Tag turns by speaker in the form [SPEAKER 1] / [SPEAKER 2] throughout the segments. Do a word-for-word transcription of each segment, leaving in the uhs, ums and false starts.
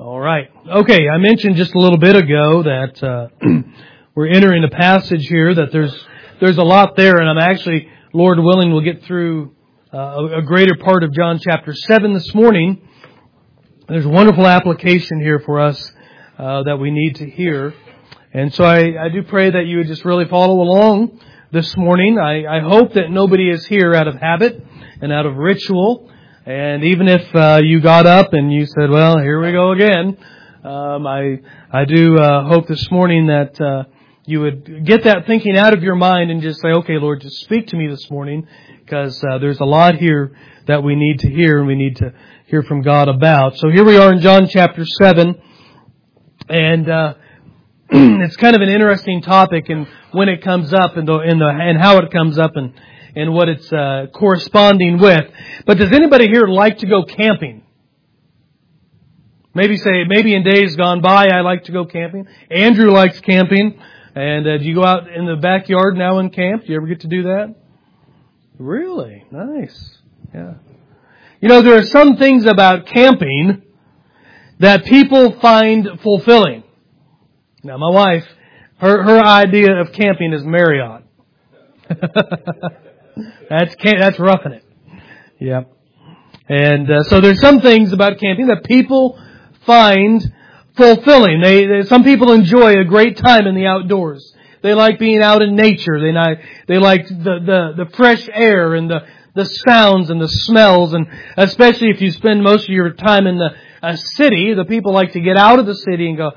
[SPEAKER 1] All right. Okay, I mentioned just a little bit ago that uh, we're entering a passage here that there's there's a lot there, and I'm actually, Lord willing, we'll get through uh, a, a greater part of John chapter seven this morning. There's a wonderful application here for us uh, that we need to hear. And so I, I do pray that you would just really follow along this morning. I, I hope that nobody is here out of habit and out of ritual. And even if uh, you got up and you said, well, here we go again, um, I I do uh, hope this morning that uh, you would get that thinking out of your mind and just say, okay, Lord, just speak to me this morning, because uh, there's a lot here that we need to hear and we need to hear from God about. So here we are in John chapter seven, and uh, it's kind of an interesting topic, and when it comes up and the, and the and how it comes up and and what it's uh, corresponding with. But does anybody here like to go camping? Maybe say, maybe in days gone by, I like to go camping. Andrew likes camping. And uh, do you go out in the backyard now and camp? Do you ever get to do that? Really? Nice. Yeah. You know, there are some things about camping that people find fulfilling. Now, my wife, her, her idea of camping is Marriott. That's that's roughing it. Yep. And uh, so there's some things about camping that people find fulfilling. They, they some people enjoy a great time in the outdoors. They like being out in nature. They not, they like the, the, the fresh air and the, the sounds and the smells, and especially if you spend most of your time in the a city, the people like to get out of the city and go,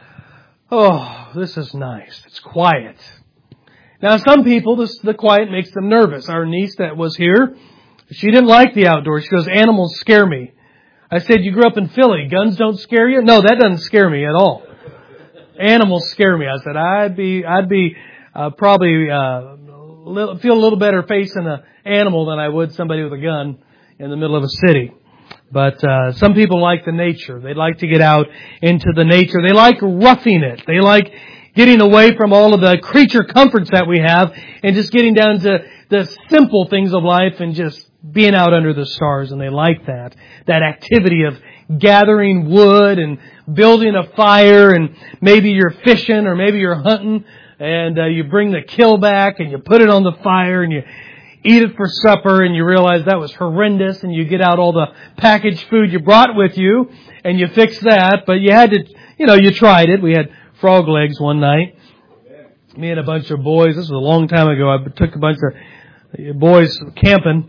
[SPEAKER 1] oh, this is nice. It's quiet. Now, some people, this, the quiet makes them nervous. Our niece that was here, she didn't like the outdoors. She goes, animals scare me. I said, you grew up in Philly. Guns don't scare you? No, that doesn't scare me at all. Animals scare me. I said, I'd be, I'd be uh, probably uh, little, feel a little better facing an animal than I would somebody with a gun in the middle of a city. But uh, some people like the nature. They like to get out into the nature. They like roughing it. They like getting away from all of the creature comforts that we have and just getting down to the simple things of life and just being out under the stars. And they like that. That activity of gathering wood and building a fire, and maybe you're fishing or maybe you're hunting, and uh, you bring the kill back and you put it on the fire and you eat it for supper, and you realize that was horrendous, and you get out all the packaged food you brought with you and you fix that. But you had to, you know, you tried it. We had frog legs one night. Me and a bunch of boys. This was a long time ago. I took a bunch of boys camping.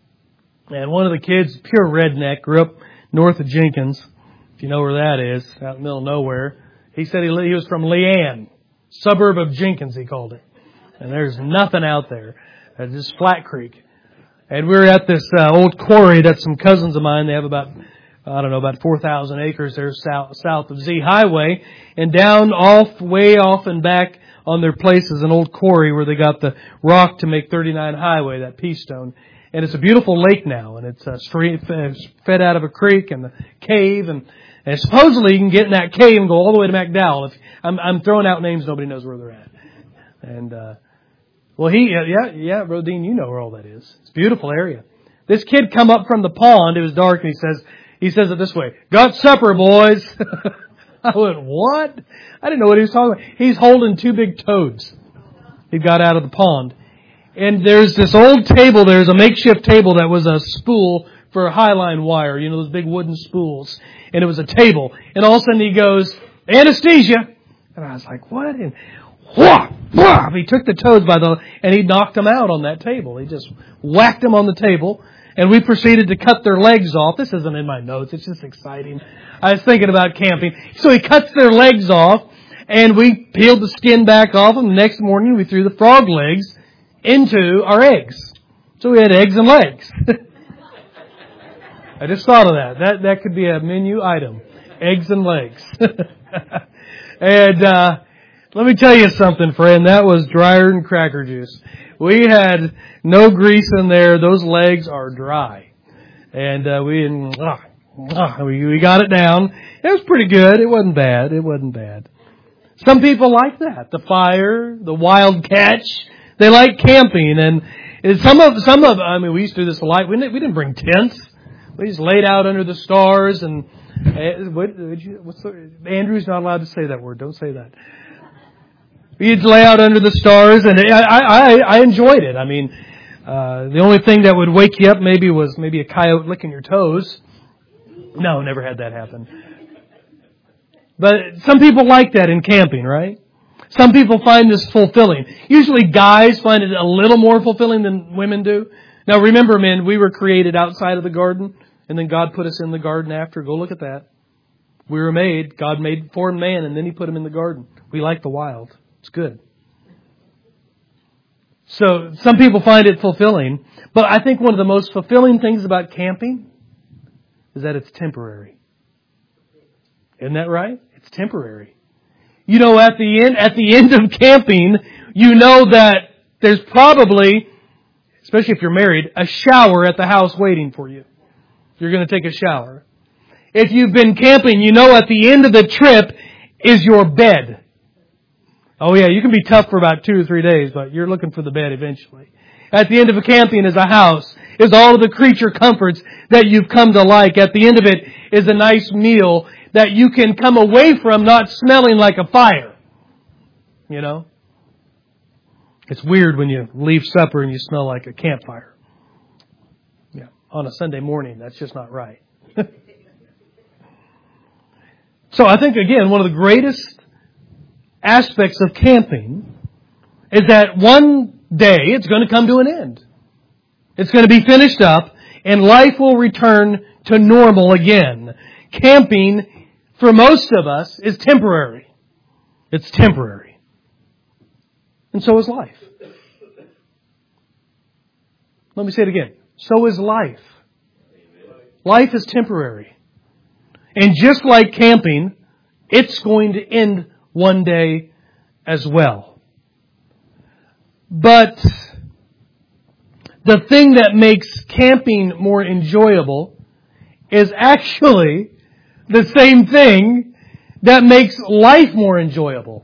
[SPEAKER 1] And one of the kids, pure redneck, grew up north of Jenkins. If you know where that is, out in the middle of nowhere. He said he, he was from Leanne, suburb of Jenkins, he called it. And there's nothing out there. It's just Flat Creek. And we were at this uh, old quarry that some cousins of mine, they have about, I don't know, about four thousand acres there south, south of Z Highway. And down off, way off and back on their place is an old quarry where they got the rock to make thirty-nine Highway, that pea stone. And it's a beautiful lake now, and it's uh, straight, fed out of a creek and a cave. And, and supposedly you can get in that cave and go all the way to McDowell. If, I'm, I'm throwing out names, nobody knows where they're at. And, uh, well, he, uh, yeah, yeah, Rodine, you know where all that is. It's a beautiful area. This kid come up from the pond, it was dark, and he says, he says it this way, got supper, boys. I went, what? I didn't know what he was talking about. He's holding two big toads he got out of the pond. And there's this old table, there's a makeshift table that was a spool for a highline wire, you know, those big wooden spools. And it was a table. And all of a sudden he goes, anesthesia. And I was like, what? And whop, whop. He took the toads by the, and he knocked them out on that table. He just whacked them on the table. And we proceeded to cut their legs off. This isn't in my notes. It's just exciting. I was thinking about camping. So he cuts their legs off, and we peeled the skin back off them. The next morning we threw the frog legs into our eggs. So we had eggs and legs. I just thought of that. That that could be a menu item. Eggs and legs. And uh let me tell you something, friend. That was drier than cracker juice. We had no grease in there. Those legs are dry. And uh, we, ah, ah, we we got it down. It was pretty good. It wasn't bad. It wasn't bad. Some people like that. The fire, the wild catch. They like camping. And some of, some of, I mean, we used to do this a lot. We didn't, we didn't bring tents. We just laid out under the stars and Uh, what, would you, what's the, Andrew's not allowed to say that word. Don't say that. You'd lay out under the stars, and I, I, I enjoyed it. I mean, uh, the only thing that would wake you up maybe was maybe a coyote licking your toes. No, never had that happen. But some people like that in camping, right? Some people find this fulfilling. Usually guys find it a little more fulfilling than women do. Now remember, men, we were created outside of the garden, and then God put us in the garden after. Go look at that. We were made, God made, formed man, and then He put him in the garden. We like the wild. It's good. So some people find it fulfilling, but I think one of the most fulfilling things about camping is that it's temporary. Isn't that right? It's temporary. You know, at the end, at the end of camping, you know that there's probably, especially if you're married, a shower at the house waiting for you. You're going to take a shower. If you've been camping, you know at the end of the trip is your bed. Oh yeah, you can be tough for about two or three days, but you're looking for the bed eventually. At the end of a camping is a house, is all of the creature comforts that you've come to like. At the end of it is a nice meal that you can come away from not smelling like a fire. You know? It's weird when you leave supper and you smell like a campfire. Yeah, on a Sunday morning, that's just not right. So I think, again, one of the greatest aspects of camping is that one day it's going to come to an end. It's going to be finished up and life will return to normal again. Camping, for most of us, is temporary. It's temporary. And so is life. Let me say it again. So is life. Life is temporary. And just like camping, it's going to end one day as well. But the thing that makes camping more enjoyable is actually the same thing that makes life more enjoyable.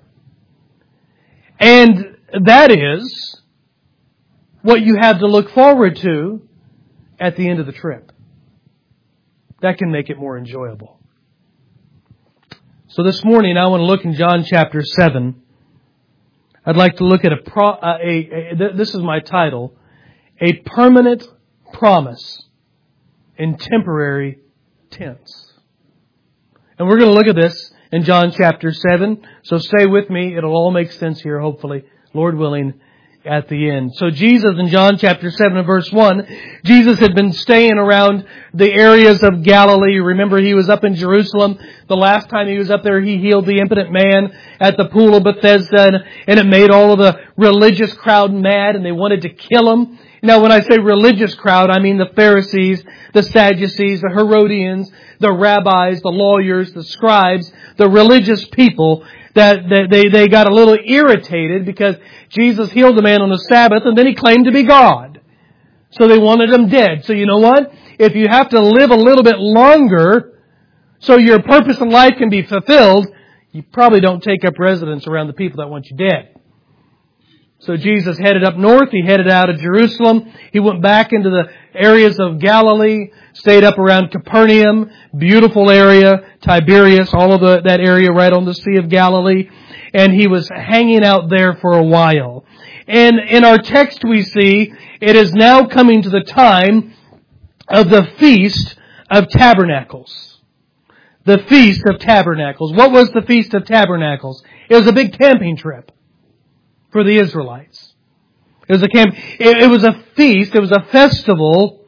[SPEAKER 1] And that is what you have to look forward to at the end of the trip. That can make it more enjoyable. So this morning I want to look in John chapter seven. I'd like to look at a, pro, a, a, a this is my title, a permanent promise in temporary tents. And we're going to look at this in John chapter seven. So stay with me. It'll all make sense here, hopefully, Lord willing, at the end. So Jesus in John chapter seven and verse one, Jesus had been staying around the areas of Galilee. Remember, He was up in Jerusalem. The last time He was up there, He healed the impotent man at the pool of Bethesda, and it made all of the religious crowd mad, and they wanted to kill Him. Now, when I say religious crowd, I mean the Pharisees, the Sadducees, the Herodians, the rabbis, the lawyers, the scribes, the religious people. That, that they, they got a little irritated because Jesus healed a man on the Sabbath and then He claimed to be God. So they wanted Him dead. So you know what? If you have to live a little bit longer so your purpose in life can be fulfilled, you probably don't take up residence around the people that want you dead. So Jesus headed up north. He headed out of Jerusalem. He went back into the areas of Galilee, stayed up around Capernaum, beautiful area, Tiberias, all of the, that area right on the Sea of Galilee. And He was hanging out there for a while. And in our text we see, it is now coming to the time of the Feast of Tabernacles. The Feast of Tabernacles. What was the Feast of Tabernacles? It was a big camping trip for the Israelites. It was a camp. It, it was a feast. It was a festival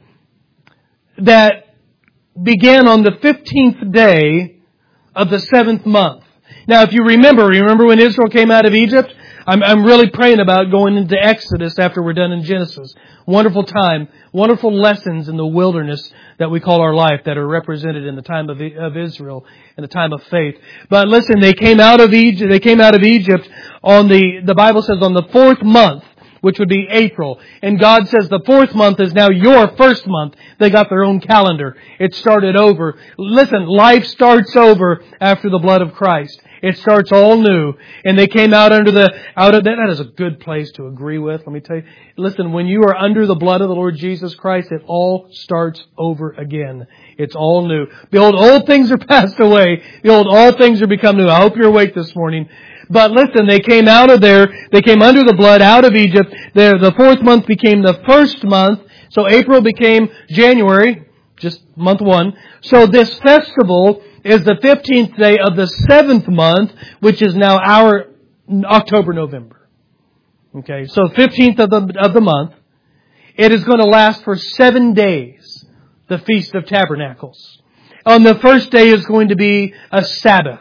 [SPEAKER 1] that began on the fifteenth day of the seventh month. Now, if you remember, remember when Israel came out of Egypt? I'm, I'm really praying about going into Exodus after we're done in Genesis. Wonderful time, wonderful lessons in the wilderness that we call our life that are represented in the time of, of Israel, in the time of faith. But listen, they came out of Egypt. They came out of Egypt on the. The Bible says on the fourth month, which would be April. And God says the fourth month is now your first month. They got their own calendar. It started over. Listen, life starts over after the blood of Christ. It starts all new. And they came out under the, out of that. That is a good place to agree with. Let me tell you. Listen, when you are under the blood of the Lord Jesus Christ, it all starts over again. It's all new. Behold, old things are passed away. Behold, all things are become new. I hope you're awake this morning. But listen, they came out of there. They came under the blood out of Egypt. There, the fourth month became the first month. So April became January. Just month one. So this festival is the fifteenth day of the seventh month, which is now our October, November. Okay, so fifteenth of the, of the month. It is going to last for seven days, the Feast of Tabernacles. On the first day is going to be a Sabbath.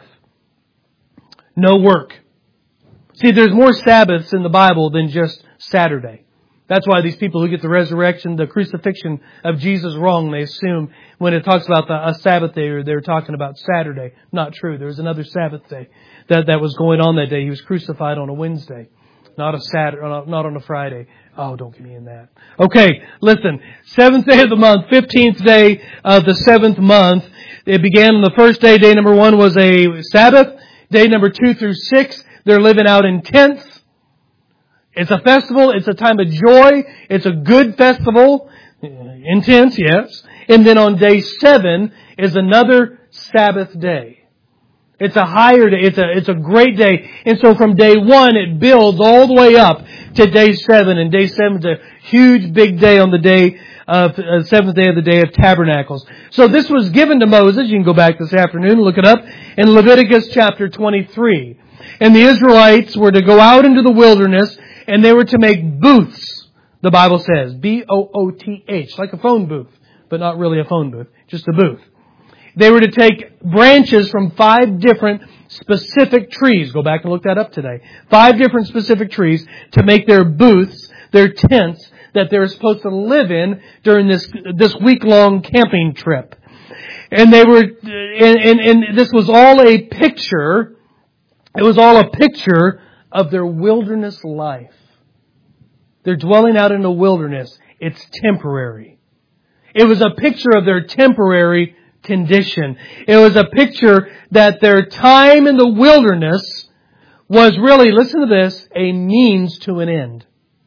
[SPEAKER 1] No work. See, there's more Sabbaths in the Bible than just Saturday. That's why these people who get the resurrection, the crucifixion of Jesus wrong, they assume when it talks about the, a Sabbath day, they're talking about Saturday. Not true. There was another Sabbath day that, that was going on that day. He was crucified on a Wednesday, not a Saturday, not on a Friday. Oh, don't get me in that. Okay, listen. Seventh day of the month, fifteenth day of the seventh month. It began on the first day. Day number one was a Sabbath. Day number two through six, they're living out in tents. It's a festival. It's a time of joy. It's a good festival. Intense, yes. And then on day seven is another Sabbath day. It's a higher day. It's a, it's a great day. And so from day one, it builds all the way up to day seven. And day seven is a huge big day on the day of, uh, seventh day of the Day of Tabernacles. So this was given to Moses. You can go back this afternoon and look it up in Leviticus chapter twenty-three. And the Israelites were to go out into the wilderness and they were to make booths, the Bible says. B O O T H, like a phone booth, but not really a phone booth, just a booth. They were to take branches from five different specific trees. Go back and look that up today. Five different specific trees to make their booths, their tents, that they were supposed to live in during this, this week-long camping trip. And they were, and, and, and this was all a picture, it was all a picture of their wilderness life. They're dwelling out in the wilderness. It's temporary. It was a picture of their temporary condition. It was a picture that their time in the wilderness was really, listen to this, a means to an end.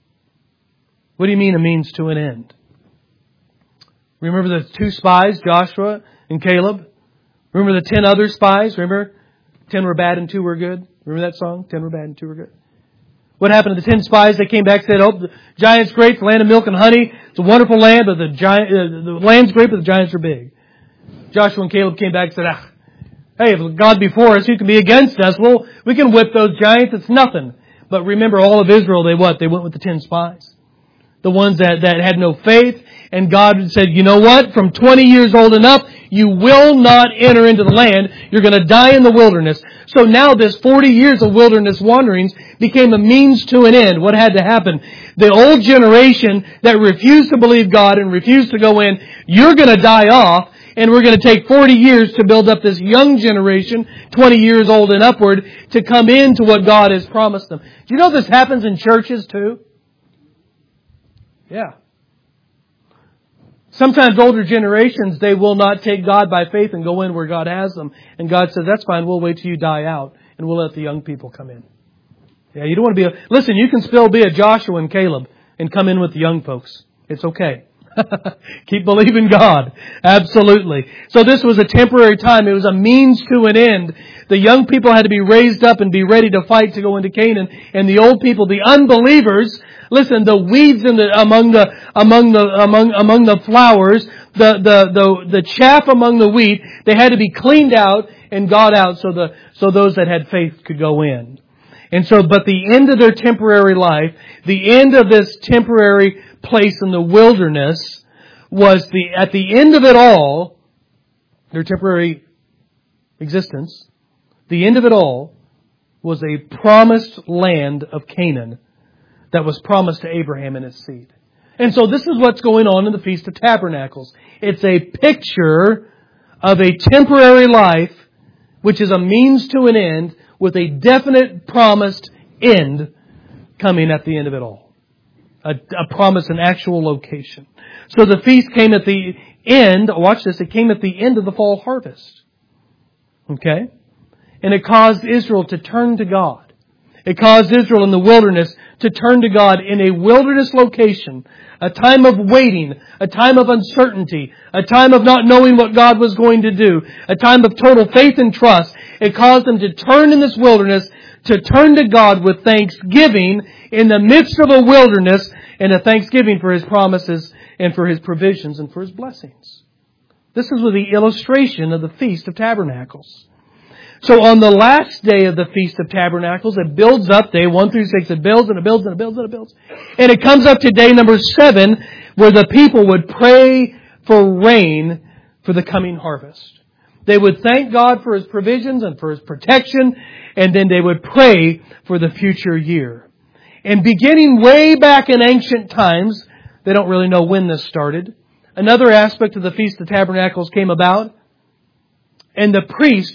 [SPEAKER 1] What do you mean a means to an end? Remember the two spies, Joshua and Caleb? Remember the ten other spies? Remember? Ten were bad and two were good. Remember that song? Ten were bad and two were good. What happened to the ten spies? They came back and said, oh, the giant's great, the land of milk and honey. It's a wonderful land, but the giant, uh, the land's great, but the giants are big. Joshua and Caleb came back and said, ah, hey, if God be for us, who can be against us? Well, we can whip those giants. It's nothing. But remember, all of Israel, they what? They went with the ten spies. The ones that, that had no faith. And God said, you know what? From twenty years old and up, you will not enter into the land. You're going to die in the wilderness. So now this forty years of wilderness wanderings became a means to an end. What had to happen? The old generation that refused to believe God and refused to go in, you're going to die off. And we're going to take forty years to build up this young generation, twenty years old and upward, to come into what God has promised them. Do you know this happens in churches too? Yeah. Sometimes older generations, they will not take God by faith and go in where God has them. And God says, that's fine, we'll wait till you die out and we'll let the young people come in. Yeah, you don't want to be a... Listen, you can still be a Joshua and Caleb and come in with the young folks. It's okay. Keep believing God. Absolutely. So this was a temporary time. It was a means to an end. The young people had to be raised up and be ready to fight to go into Canaan. And the old people, the unbelievers, listen, the weeds in the, among the, among the, among, among the flowers, the, the, the, the chaff among the wheat, they had to be cleaned out and got out so the, so those that had faith could go in. And so, but the end of their temporary life, the end of this temporary place in the wilderness was the, at the end of it all, their temporary existence, the end of it all was a promised land of Canaan that was promised to Abraham and his seed. And so this is what's going on in the Feast of Tabernacles. It's a picture of a temporary life which is a means to an end with a definite promised end coming at the end of it all. A, a promise, an actual location. So the feast came at the end, watch this, it came at the end of the fall harvest. Okay? And it caused Israel to turn to God. It caused Israel in the wilderness to turn to God in a wilderness location, a time of waiting, a time of uncertainty, a time of not knowing what God was going to do, a time of total faith and trust. It caused them to turn in this wilderness, to turn to God with thanksgiving in the midst of a wilderness, and a thanksgiving for His promises and for His provisions and for His blessings. This is with the illustration of the Feast of Tabernacles. So on the last day of the Feast of Tabernacles, it builds up, day one through six, it builds and it builds and it builds and it builds. And it comes up to day number seven, where the people would pray for rain for the coming harvest. They would thank God for His provisions and for His protection, and then they would pray for the future year. And beginning way back in ancient times, they don't really know when this started, another aspect of the Feast of Tabernacles came about, and the priest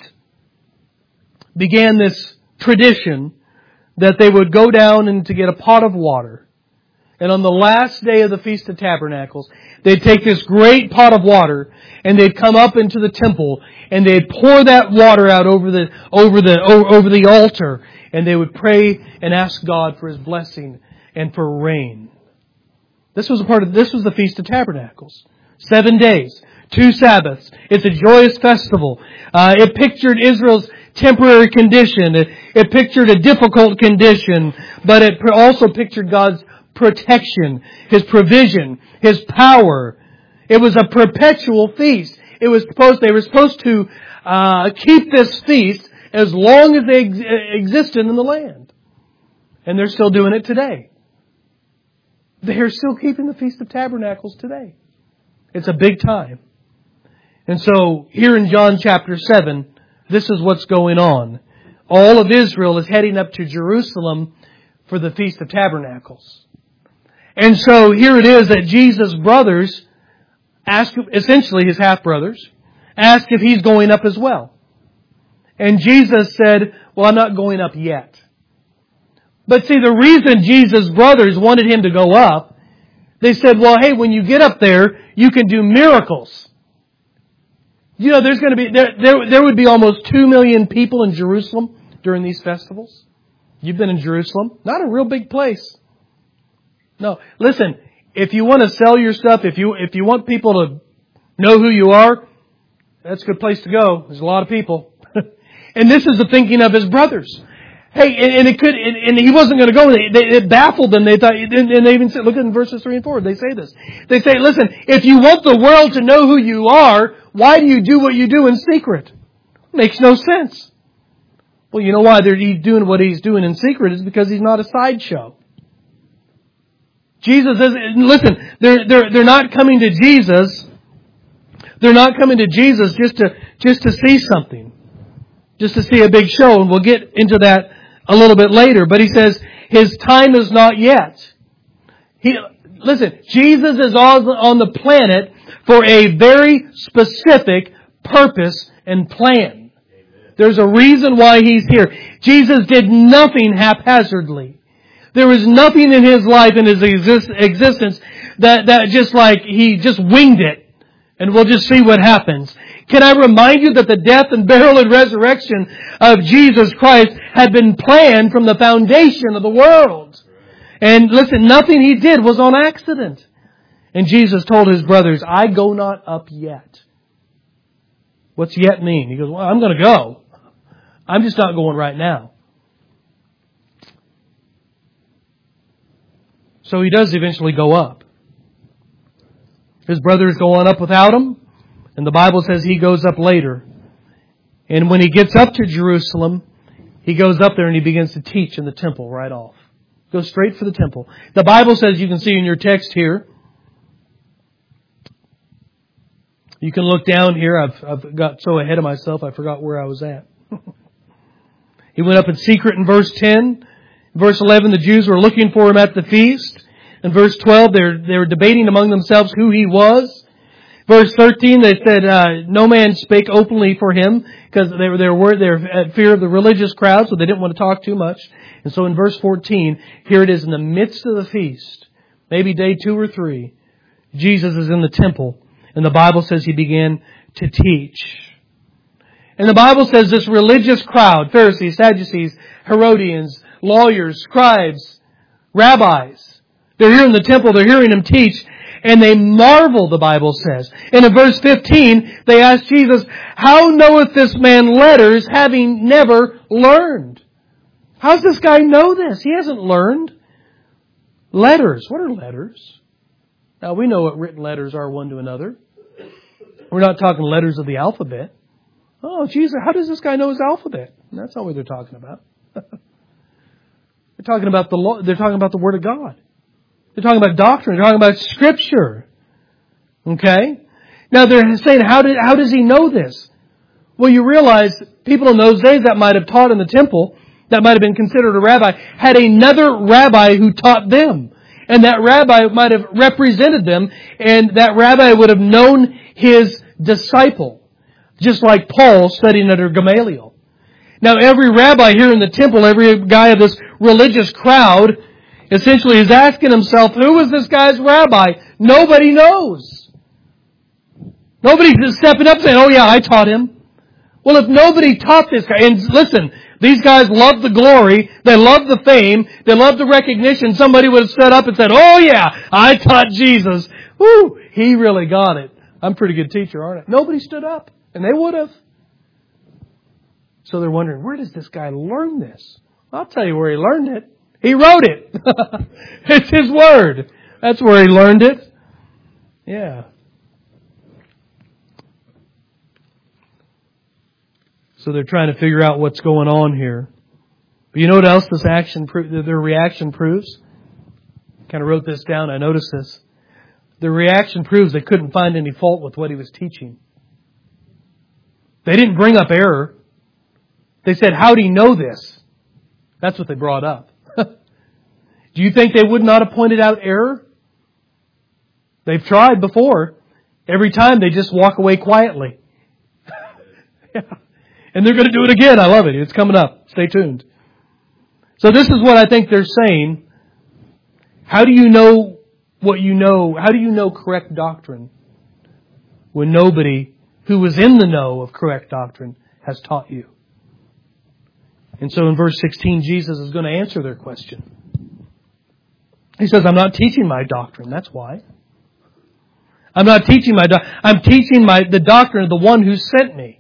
[SPEAKER 1] began this tradition that they would go down and to get a pot of water. And on the last day of the Feast of Tabernacles, they'd take this great pot of water and they'd come up into the temple and they'd pour that water out over the, over the, over the altar, and they would pray and ask God for His blessing and for rain. This was a part of, this was the Feast of Tabernacles. Seven days, two Sabbaths. It's a joyous festival. Uh, it pictured Israel's temporary condition. It, it pictured a difficult condition, but it also pictured God's protection, His provision, His power. It was a perpetual feast. It was supposed, they were supposed to uh, keep this feast as long as they ex- existed in the land. And they're still doing it today. They're still keeping the Feast of Tabernacles today. It's a big time. And so here in John chapter seven, this is what's going on. All of Israel is heading up to Jerusalem for the Feast of Tabernacles. And so here it is that Jesus' brothers ask, essentially His half-brothers, ask if He's going up as well. And Jesus said, well, I'm not going up yet. But see, the reason Jesus' brothers wanted Him to go up, they said, well, hey, when you get up there, you can do miracles. You know, there's going to be, there, there, there would be almost two million people in Jerusalem during these festivals. You've been in Jerusalem. Not a real big place. No. Listen, if you want to sell your stuff, if you, if you want people to know who you are, that's a good place to go. There's a lot of people. And this is the thinking of His brothers. Hey, and, and it could, and, and He wasn't going to go. They, they, it baffled them. They thought, and they even said, look at in verses three and four. They say this. They say, listen, if you want the world to know who you are, why do you do what you do in secret? Makes no sense. Well, you know why they're doing what He's doing in secret is because He's not a sideshow. Jesus is, listen, they're, they're, they're not coming to Jesus. They're not coming to Jesus just to, just to see something. Just to see a big show, and we'll get into that a little bit later. But He says His time is not yet. He, listen, Jesus is on, on the planet for a very specific purpose and plan. Amen. There's a reason why He's here. Jesus did nothing haphazardly. There was nothing in His life, in His exist, existence, that, that just like He just winged it, and we'll just see what happens. Can I remind you that the death and burial and resurrection of Jesus Christ had been planned from the foundation of the world? And listen, nothing He did was on accident. And Jesus told His brothers, I go not up yet. What's yet mean? He goes, well, I'm going to go. I'm just not going right now. So He does eventually go up. His brothers go on up without Him. And the Bible says He goes up later. And when He gets up to Jerusalem, He goes up there and He begins to teach in the temple right off. Goes straight for the temple. The Bible says, you can see in your text here, you can look down here. I've, I've got so ahead of myself, I forgot where I was at. He went up in secret in verse ten. In verse eleven, the Jews were looking for Him at the feast. In verse twelve, they're, they were debating among themselves who He was. Verse thirteen, they said, uh, no man spake openly for Him, because they were, they were, they were at fear of the religious crowd, so they didn't want to talk too much. And so in verse fourteen, here it is in the midst of the feast, maybe day two or three, Jesus is in the temple, and the Bible says He began to teach. And the Bible says this religious crowd, Pharisees, Sadducees, Herodians, lawyers, scribes, rabbis, they're here in the temple, they're hearing Him teach, and they marvel, the Bible says. And in verse fifteen, they ask Jesus, how knoweth this man letters, having never learned? How's this guy know this? He hasn't learned. Letters. What are letters? Now, we know what written letters are one to another. We're not talking letters of the alphabet. Oh, Jesus, how does this guy know his alphabet? That's not what they're talking about. They're talking about the law. They're talking about the Word of God. They're talking about doctrine. They're talking about Scripture. Okay? Now they're saying, how did, how does he know this? Well, you realize people in those days that might have taught in the temple, that might have been considered a rabbi, had another rabbi who taught them. And that rabbi might have represented them, and that rabbi would have known his disciple. Just like Paul studying under Gamaliel. Now every rabbi here in the temple, every guy of this religious crowd, essentially is asking himself, who is this guy's rabbi? Nobody knows. Nobody's stepping up saying, oh yeah, I taught him. Well, if nobody taught this guy, and listen, these guys love the glory, they love the fame, they love the recognition, somebody would have stood up and said, oh yeah, I taught Jesus. Woo, he really got it. I'm a pretty good teacher, aren't I? Nobody stood up, and they would have. So they're wondering, where does this guy learn this? I'll tell you where he learned it. He wrote it. It's His Word. That's where he learned it. Yeah. So they're trying to figure out what's going on here. But you know what else this action, their reaction proves? I kind of wrote this down. I noticed this. The reaction proves they couldn't find any fault with what He was teaching. They didn't bring up error. They said, how do you know this? That's what they brought up. Do you think they would not have pointed out error? They've tried before. Every time they just walk away quietly. Yeah. And they're going to do it again. I love it. It's coming up. Stay tuned. So this is what I think they're saying. How do you know what you know? How do you know correct doctrine when nobody who was in the know of correct doctrine has taught you? And so in verse sixteen, Jesus is going to answer their question. He says, I'm not teaching my doctrine. That's why. I'm not teaching my doctrine. I'm teaching my, the doctrine of the one who sent me.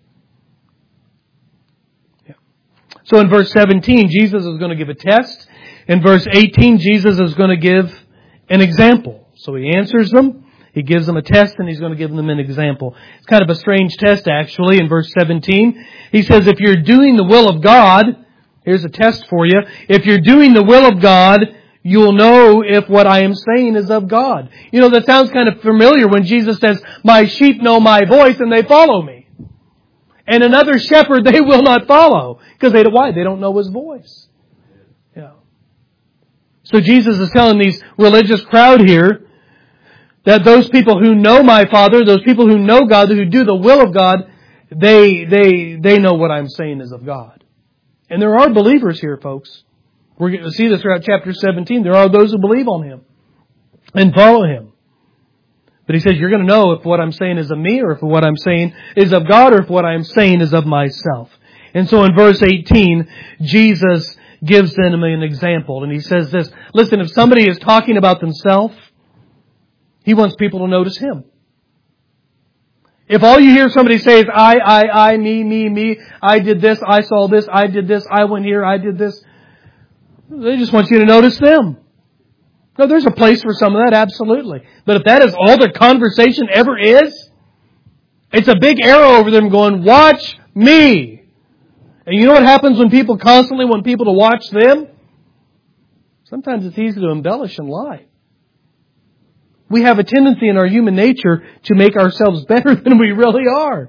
[SPEAKER 1] Yeah. So in verse seventeen, Jesus is going to give a test. In verse eighteen, Jesus is going to give an example. So He answers them. He gives them a test and He's going to give them an example. It's kind of a strange test actually. In verse seventeen, He says, if you're doing the will of God, here's a test for you. If you're doing the will of God, you'll know if what I am saying is of God. You know, that sounds kind of familiar when Jesus says, my sheep know my voice and they follow me. And another shepherd they will not follow. Because they, why? They don't know His voice. Yeah. So Jesus is telling these religious crowd here that those people who know my Father, those people who know God, who do the will of God, they, they, they know what I'm saying is of God. And there are believers here, folks. We're going to see this throughout chapter seventeen. There are those who believe on Him and follow Him. But He says, you're going to know if what I'm saying is of me or if what I'm saying is of God or if what I'm saying is of myself. And so in verse eighteen, Jesus gives them an example. And He says this, listen, if somebody is talking about themselves, He wants people to notice Him. If all you hear somebody say is I, I, I, me, me, me, I did this, I saw this, I did this, I went here, I did this. They just want you to notice them. No, there's a place for some of that, absolutely. But if that is all their conversation ever is, it's a big arrow over them going, watch me. And you know what happens when people constantly want people to watch them? Sometimes it's easy to embellish and lie. We have a tendency in our human nature to make ourselves better than we really are.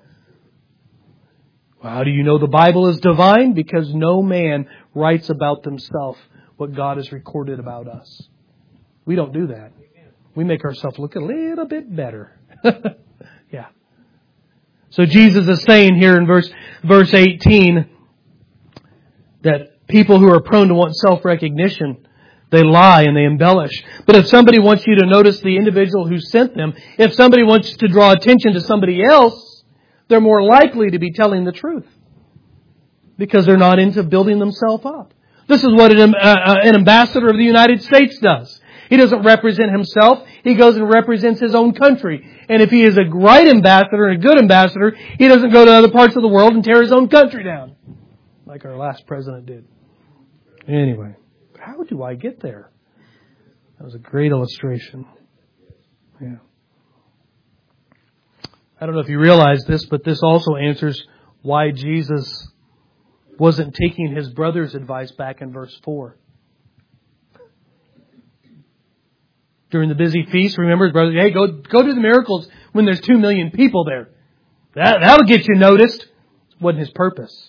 [SPEAKER 1] Well, how do you know the Bible is divine? Because no man writes about themselves what God has recorded about us. We don't do that. We make ourselves look a little bit better. Yeah. So Jesus is saying here in verse, verse eighteen that people who are prone to want self-recognition, they lie and they embellish. But if somebody wants you to notice the individual who sent them, if somebody wants to draw attention to somebody else, they're more likely to be telling the truth. Because they're not into building themselves up. This is what an, uh, an ambassador of the United States does. He doesn't represent himself. He goes and represents his own country. And if he is a right ambassador and a good ambassador, he doesn't go to other parts of the world and tear his own country down. Like our last president did. Anyway, how do I get there? That was a great illustration. Yeah. I don't know if you realize this, but this also answers why Jesus wasn't taking his brother's advice back in verse four. During the busy feast, remember his brother, hey, go go do the miracles when there's two million people there. That, that'll get you noticed. It wasn't his purpose.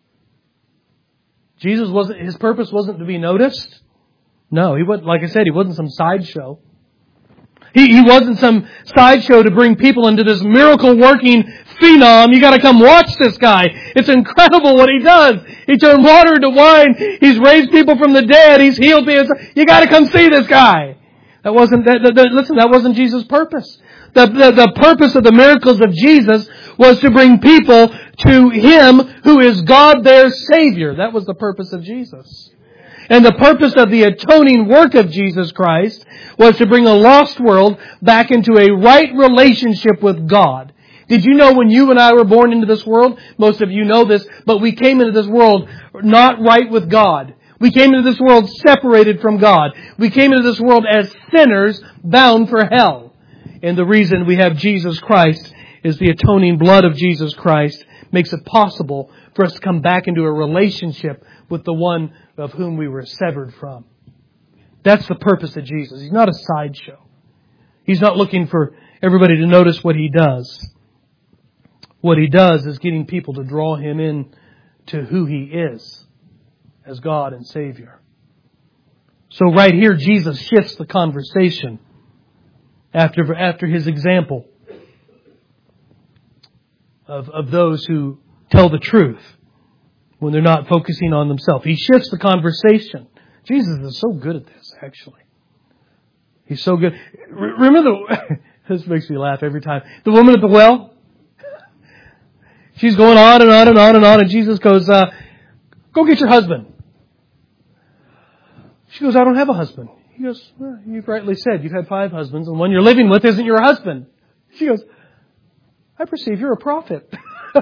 [SPEAKER 1] Jesus wasn't, his purpose wasn't to be noticed. No, he wasn't, like I said, he wasn't some sideshow. He, he wasn't some sideshow to bring people into this miracle-working phenom. You got to come watch this guy. It's incredible what he does. He turned water into wine. He's raised people from the dead. He's healed people. You got to come see this guy. That wasn't. That, that, that, listen, that wasn't Jesus' purpose. The, the the purpose of the miracles of Jesus was to bring people to Him who is God, their Savior. That was the purpose of Jesus. And the purpose of the atoning work of Jesus Christ was to bring a lost world back into a right relationship with God. Did you know when you and I were born into this world? Most of you know this, but we came into this world not right with God. We came into this world separated from God. We came into this world as sinners bound for hell. And the reason we have Jesus Christ is the atoning blood of Jesus Christ makes it possible for us to come back into a relationship with the one of whom we were severed from. That's the purpose of Jesus. He's not a sideshow. He's not looking for everybody to notice what He does. What He does is getting people to draw Him in to who He is as God and Savior. So right here, Jesus shifts the conversation after, after His example of, of those who tell the truth when they're not focusing on themselves. He shifts the conversation. Jesus is so good at this, actually. He's so good. Remember, the, this makes me laugh every time. The woman at the well? She's going on and on and on and on, and Jesus goes, uh, go get your husband. She goes, I don't have a husband. He goes, well, you've rightly said, you've had five husbands, and one you're living with isn't your husband. She goes, I perceive you're a prophet.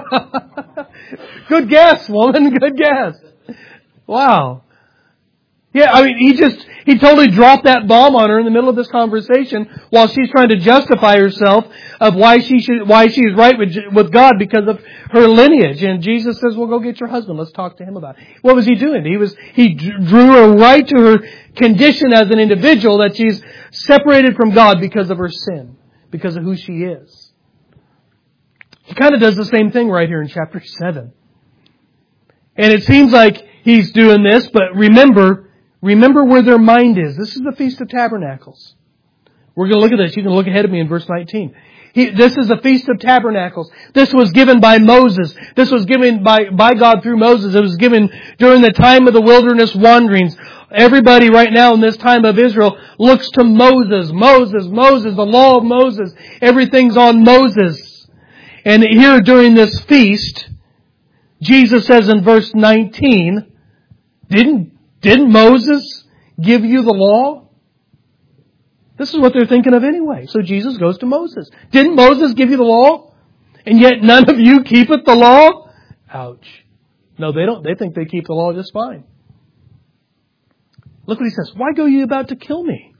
[SPEAKER 1] Good guess, woman. Good guess. Wow. Yeah, I mean, he just, he totally dropped that bomb on her in the middle of this conversation while she's trying to justify herself of why she should, why she's right with, with God because of her lineage. And Jesus says, well, go get your husband. Let's talk to him about it. What was he doing? He was, he drew her right to her condition as an individual that she's separated from God because of her sin, because of who she is. He kind of does the same thing right here in chapter seven. And it seems like he's doing this, but remember, remember where their mind is. This is the Feast of Tabernacles. We're going to look at this. You can look ahead of me in verse nineteen. He, this is the Feast of Tabernacles. This was given by Moses. This was given by, by God through Moses. It was given during the time of the wilderness wanderings. Everybody right now in this time of Israel looks to Moses. Moses, Moses, the law of Moses. Everything's on Moses. And here during this feast, Jesus says in verse nineteen, didn't, didn't Moses give you the law? This is what they're thinking of anyway. So Jesus goes to Moses. Didn't Moses give you the law? And yet none of you keepeth the law? Ouch. No, they don't. They think they keep the law just fine. Look what he says. Why go you about to kill me?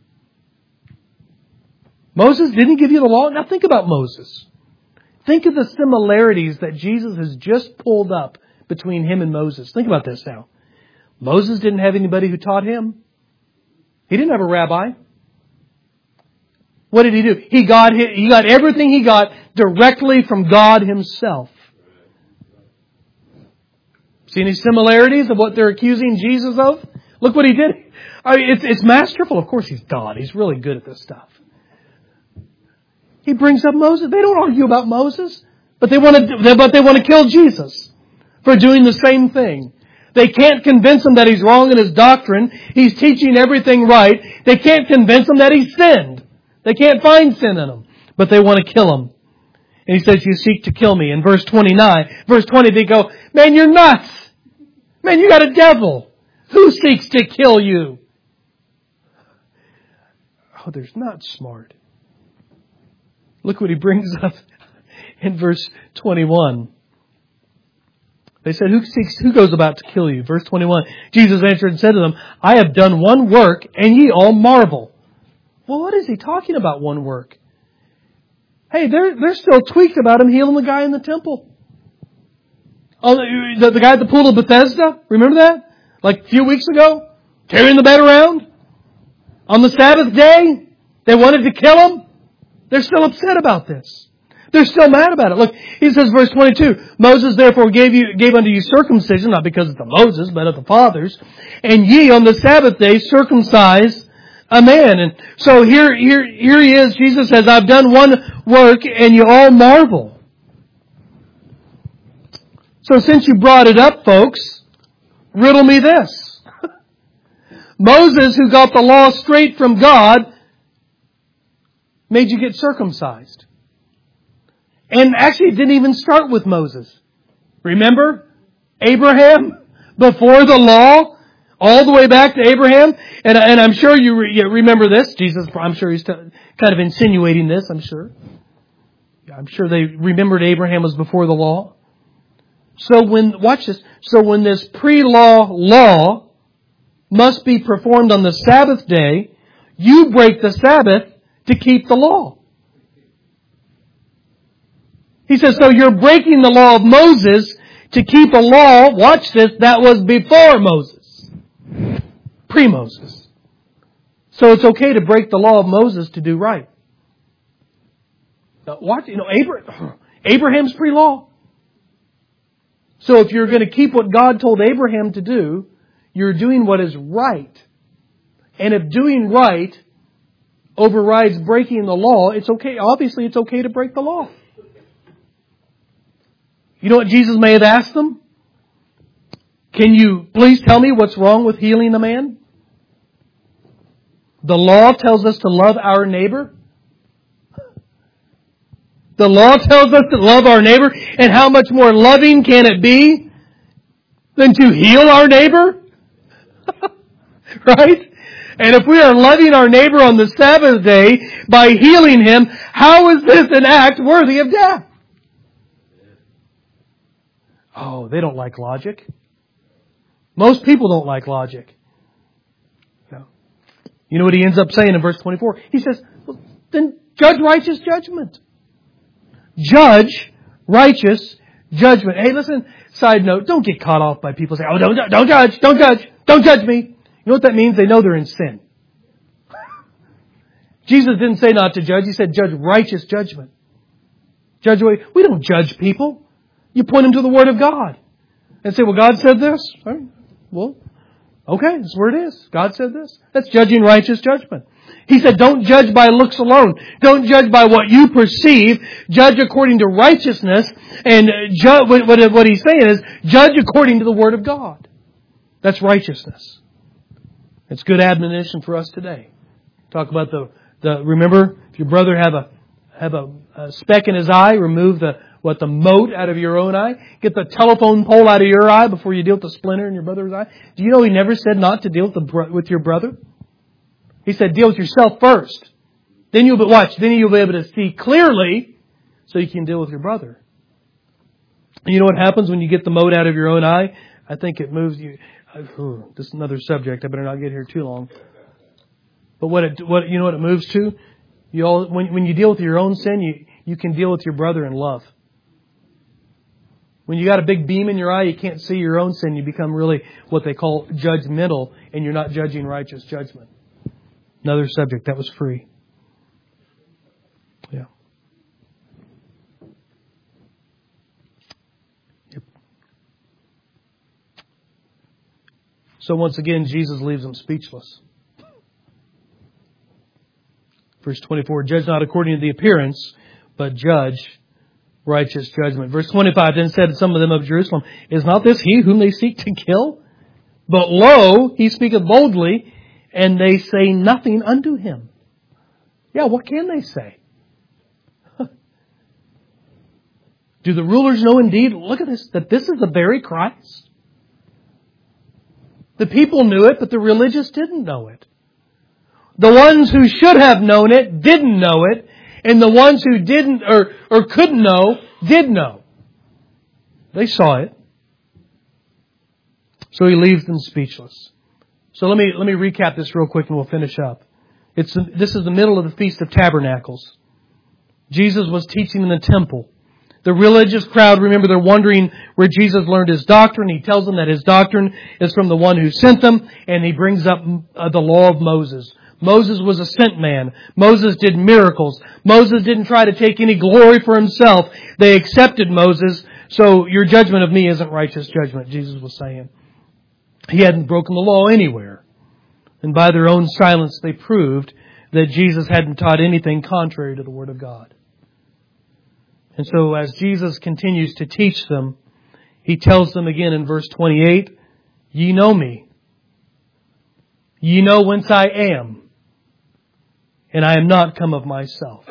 [SPEAKER 1] Moses didn't give you the law? Now think about Moses. Think of the similarities that Jesus has just pulled up between him and Moses. Think about this now. Moses didn't have anybody who taught him. He didn't have a rabbi. What did he do? He got, he got everything he got directly from God Himself. See any similarities of what they're accusing Jesus of? Look what He did. I mean, it's, it's masterful. Of course He's God. He's really good at this stuff. He brings up Moses. They don't argue about Moses, but they want to, but they want to kill Jesus for doing the same thing. They can't convince him that he's wrong in his doctrine. He's teaching everything right. They can't convince him that he sinned. They can't find sin in him, but they want to kill him. And he says, you seek to kill me. In verse twenty-nine, verse twenty, they go, man, you're nuts. Man, you got a devil. Who seeks to kill you? Oh, there's not smart. Look what he brings up in verse twenty-one. They said, who seeks, who goes about to kill you? Verse twenty-one, Jesus answered and said to them, I have done one work, and ye all marvel. Well, what is he talking about, one work? Hey, they're, they're still tweaked about him healing the guy in the temple. Oh, the, the guy at the pool of Bethesda, remember that? Like a few weeks ago? Carrying the bed around? On the Sabbath day? They wanted to kill him? They're still upset about this. They're still mad about it. Look, he says, verse twenty-two, Moses therefore gave you, gave unto you circumcision, not because of the Moses, but of the fathers, and ye on the Sabbath day circumcise a man. And so here, here, here he is. Jesus says, I've done one work, and you all marvel. So since you brought it up, folks, riddle me this. Moses, who got the law straight from God, made you get circumcised. And actually it didn't even start with Moses. Remember? Abraham, before the law, all the way back to Abraham. And, and I'm sure you, re, you remember this. Jesus, I'm sure he's t- kind of insinuating this, I'm sure. I'm sure they remembered Abraham was before the law. So when, watch this, so when this pre-law law must be performed on the Sabbath day, you break the Sabbath to keep the law. He says, so you're breaking the law of Moses to keep a law, watch this, that was before Moses. Pre-Moses. So it's okay to break the law of Moses to do right. Now, watch, you know, Abraham, Abraham's pre-law. So if you're going to keep what God told Abraham to do, you're doing what is right. And if doing right overrides breaking the law, it's okay. Obviously, it's okay to break the law. You know what Jesus may have asked them? Can you please tell me what's wrong with healing a man? The law tells us to love our neighbor. The law tells us to love our neighbor. And how much more loving can it be than to heal our neighbor? Right? And if we are loving our neighbor on the Sabbath day by healing him, how is this an act worthy of death? Oh, they don't like logic. Most people don't like logic. No. You know what he ends up saying in verse twenty-four? He says, well, then judge righteous judgment. Judge righteous judgment. Hey, listen, side note, don't get caught off by people saying, oh, don't, don't judge, don't judge, don't judge me. You know what that means? They know they're in sin. Jesus didn't say not to judge. He said judge righteous judgment. Judge away. We don't judge people. You point them to the Word of God and say, well, God said this. All right. Well, okay, that's where it is. God said this. That's judging righteous judgment. He said, don't judge by looks alone. Don't judge by what you perceive. Judge according to righteousness. And ju- what, what he's saying is, judge according to the Word of God. That's righteousness. It's good admonition for us today. Talk about the, the remember, if your brother have a, have a, a speck in his eye, remove the, what, the mote out of your own eye. Get the telephone pole out of your eye before you deal with the splinter in your brother's eye. Do you know he never said not to deal with, the, with your brother? He said, deal with yourself first. Then you'll be, watch, then you'll be able to see clearly so you can deal with your brother. And you know what happens when you get the mote out of your own eye? I think it moves you. Uh, this is another subject. I better not get here too long. But what it, what, you know what it moves to? You all, when, when you deal with your own sin, you, you can deal with your brother in love. When you got a big beam in your eye, you can't see your own sin. You become really what they call judgmental, and you're not judging righteous judgment. Another subject. That was free. Yeah. Yep. So once again, Jesus leaves them speechless. Verse twenty-four, judge not according to the appearance, but judge righteous judgment. Verse twenty-five, then said some of them of Jerusalem, is not this he whom they seek to kill? But lo, he speaketh boldly, and they say nothing unto him. Yeah, what can they say? Do the rulers know indeed, look at this, that this is the very Christ? The people knew it, but the religious didn't know it. The ones who should have known it didn't know it, and the ones who didn't or, or couldn't know did know. They saw it. So He leaves them speechless. So let me let me recap this real quick and we'll finish up. It's this is the middle of the Feast of Tabernacles. Jesus was teaching in the temple. The religious crowd, remember, they're wondering where Jesus learned His doctrine. He tells them that His doctrine is from the one who sent them, and He brings up the law of Moses. Moses was a sent man. Moses did miracles. Moses didn't try to take any glory for himself. They accepted Moses, so your judgment of me isn't righteous judgment, Jesus was saying. He hadn't broken the law anywhere. And by their own silence, they proved that Jesus hadn't taught anything contrary to the Word of God. And so as Jesus continues to teach them, He tells them again in verse twenty-eight, Ye know me. Ye know whence I am. And I am not come of myself.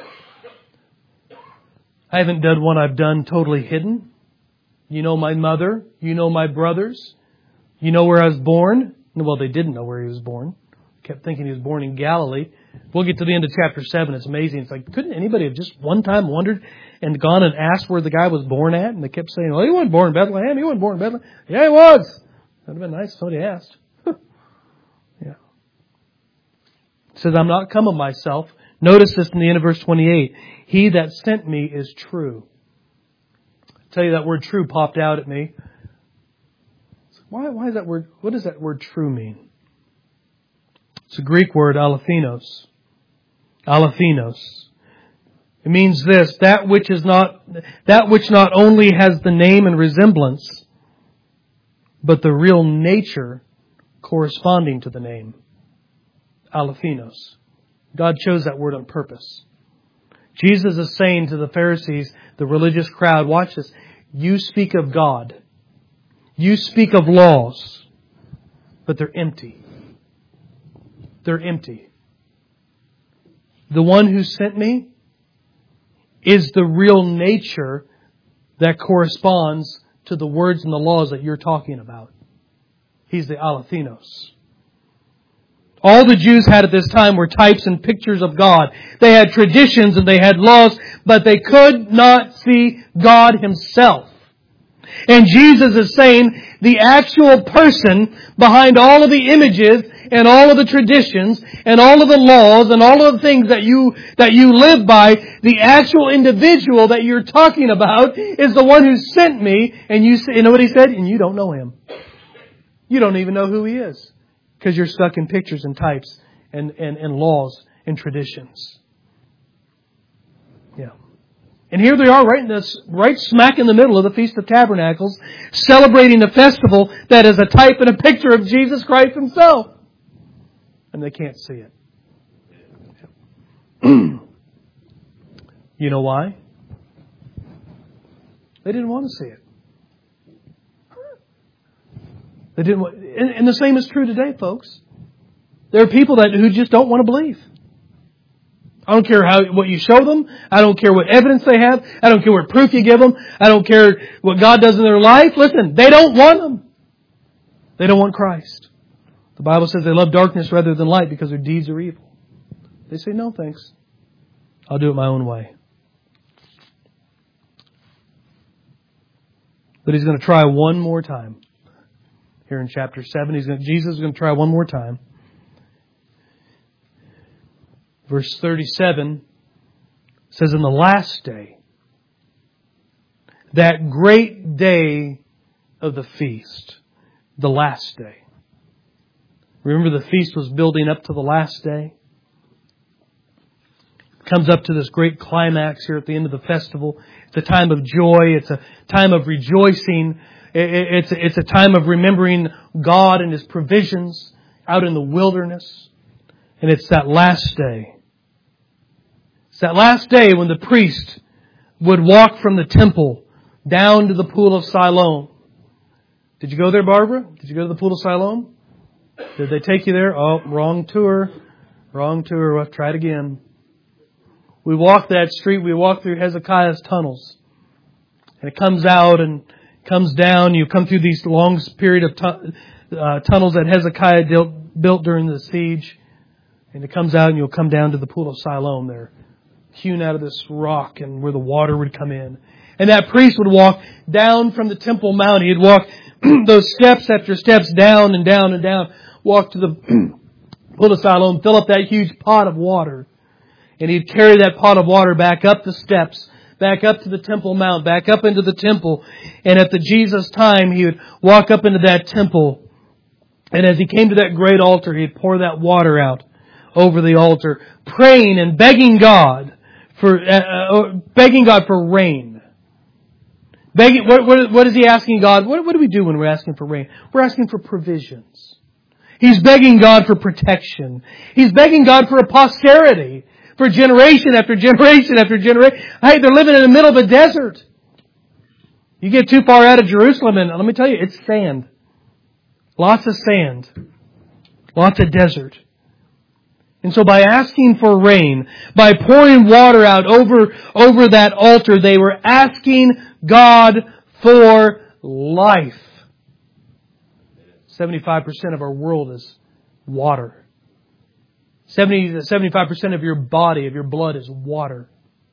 [SPEAKER 1] I haven't done what I've done totally hidden. You know my mother. You know my brothers. You know where I was born. Well, they didn't know where He was born. Kept thinking He was born in Galilee. We'll get to the end of chapter seven. It's amazing. It's like, couldn't anybody have just one time wondered and gone and asked where the guy was born at? And they kept saying, well, he wasn't born in Bethlehem. He wasn't born in Bethlehem. Yeah, he was. That would have been nice if somebody asked. Yeah. It says, I'm not come of myself. Notice this in the end of verse twenty-eight. He that sent me is true. I tell you, that word true popped out at me. Why, why is that word, what does that word true mean? It's a Greek word, alephinos. Alephinos. It means this, that which is not, that which not only has the name and resemblance, but the real nature corresponding to the name. Alephinos. God chose that word on purpose. Jesus is saying to the Pharisees, the religious crowd, watch this, you speak of God. You speak of laws, but they're empty. They're empty. The one who sent me is the real nature that corresponds to the words and the laws that you're talking about. He's the Alephinos. All the Jews had at this time were types and pictures of God. They had traditions and they had laws, but they could not see God Himself. And Jesus is saying the actual person behind all of the images and all of the traditions and all of the laws and all of the things that you that you live by, the actual individual that you're talking about is the one who sent me. And you, you know what He said? And you don't know Him. You don't even know who He is because you're stuck in pictures and types and, and, and laws and traditions. Yeah. And here they are right in this, right smack in the middle of the Feast of Tabernacles, celebrating a festival that is a type and a picture of Jesus Christ Himself. And they can't see it. You know why? They didn't want to see it. They didn't want, and, and the same is true today, folks. There are people that who just don't want to believe. I don't care how what you show them. I don't care what evidence they have. I don't care what proof you give them. I don't care what God does in their life. Listen, they don't want them. They don't want Christ. The Bible says they love darkness rather than light because their deeds are evil. They say, no thanks. I'll do it my own way. But He's going to try one more time. Here in chapter seven, he's going to, Jesus is going to try one more time. Verse thirty-seven says, in the last day, that great day of the feast, the last day. Remember, the feast was building up to the last day. It comes up to this great climax here at the end of the festival. It's a time of joy. It's a time of rejoicing. It's a, it's a time of remembering God and His provisions out in the wilderness. And it's that last day. It's that last day when the priest would walk from the temple down to the pool of Siloam. Did you go there, Barbara? Did you go to the pool of Siloam? Did they take you there? Oh, wrong tour. Wrong tour. We'll have to try it again. We walked that street. We walked through Hezekiah's tunnels. And it comes out and comes down. You come through these long period of tu- uh, tunnels that Hezekiah built, built during the siege. And it comes out and you'll come down to the pool of Siloam there, hewn out of this rock and where the water would come in. And that priest would walk down from the Temple Mount. He'd walk those steps after steps down and down and down, walk to the pool of Siloam, fill up that huge pot of water. And he'd carry that pot of water back up the steps, back up to the Temple Mount, back up into the temple. And at the Jesus time, he would walk up into that temple. And as he came to that great altar, he'd pour that water out over the altar, praying and begging God for, uh, uh, begging God for rain. Begging, what, what, what is he asking God? What, what do we do when we're asking for rain? We're asking for provisions. He's begging God for protection. He's begging God for a posterity, for generation after generation after generation. Hey, they're living in the middle of a desert. You get too far out of Jerusalem and let me tell you, it's sand. Lots of sand. Lots of desert. And so by asking for rain, by pouring water out over, over that altar, they were asking God for life. seventy-five percent of our world is water. seventy to seventy-five percent of your body, of your blood is water.